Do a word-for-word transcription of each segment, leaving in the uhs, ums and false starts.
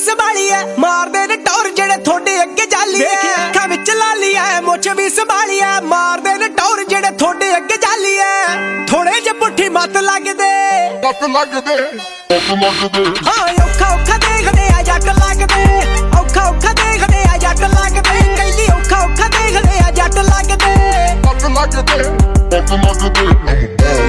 संभाली है मारदे ने टौर जेड़े थोड़े अगे जाली है अखां विच लाली है मुछ भी संभाली है मारदे ने टौर जेड़े थोड़े अगे जाली है थोड़े जे पुठी मत लगदे मत लगदे मत लगदे हां औखा औखा देखदे आ जट लगदे औखा औखा देखदे आ जट लगदे कहदी औखा औखा देखदे आ जट लगदे मत लगदे मत लगदे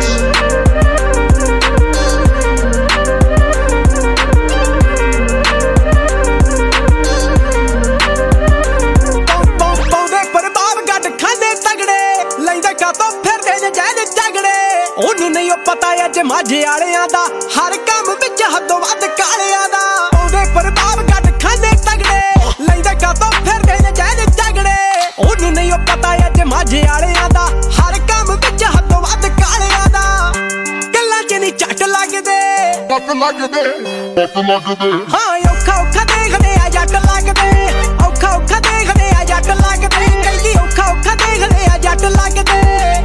पता अज माझे आलियां दा हर काम विच हदों वध कालियां दा ओदे प्रभाव घट खांदे तगड़े लैंदे कातों फिरदे ने जैन झगड़े ओनू नहीं पता अज माझे आलियां दा हर काम विच हदों वध कालियां दा गल्लां च नहीं झट लगदे झट लगदे झट लगदे हां औखा औखा देखदे आ जट लगदे औखा औखा देखदे आ जट लगदे कहदी औखा औखा देखदे आ जट लगदे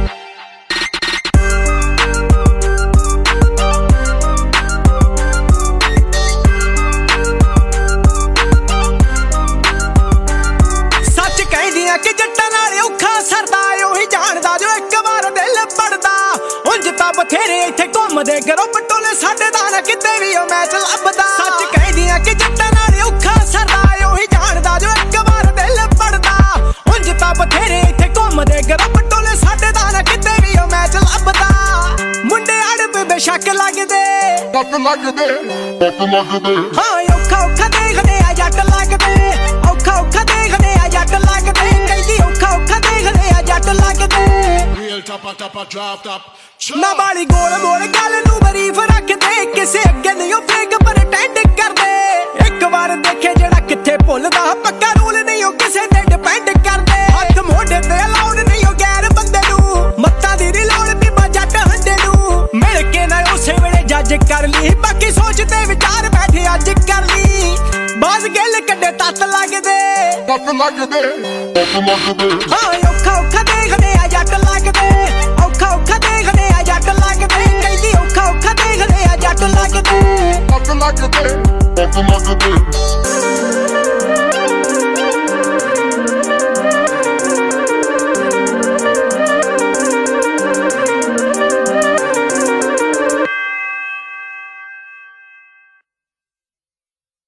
कि जट्टां नाल औखा सरदा ओही जानदा जो एक बार दिल पड़दा उंज तां बथेरे इत्थे घुमदे ग्रुप टोले साडे दा ना किते भी ओ मैच लभदा सच कहदियां कि जट्टां नाल औखा सरदा ओही जानदा जो एक बार दिल पड़दा उंज तां बथेरे इत्थे घुमदे ग्रुप टोले साडे दा ना किते भी ओ मैच लभदा मुंडे अड़ब बेशक लगदे मत लगदे मत लगदे हां औखा औखा देखदे आ जट लगदे औखा औखा देखदे आ जट लगदे Real topper topper drop top ना बाली गोल मोल गल नू बरीफ रखदे किसे अगे नहीं ओ फेक प्रटेंड करदे एक बार देखे जेड़ा किथे भुलदा पक्का रूल नहीं ओ किसे ते डिपेंड करदे हथ मोढे ते लाउण नहीं ओ गैर बंदे नू मत्ता दी नी लाउण बीबा जट हंडे नू मिल के ना उसे वेले जज कर ली बाकी सोचते विचार बैठे अज कर ली बाज गिल कड्डे तत लगदे तत लगदे तत लगदे हां औखा औखा देखदे आ जट लगदे औखा औखा देखदे आ जट लगदे कहदी औखा औखा देखदे आ जट लगदे तत लगदे तत लगदे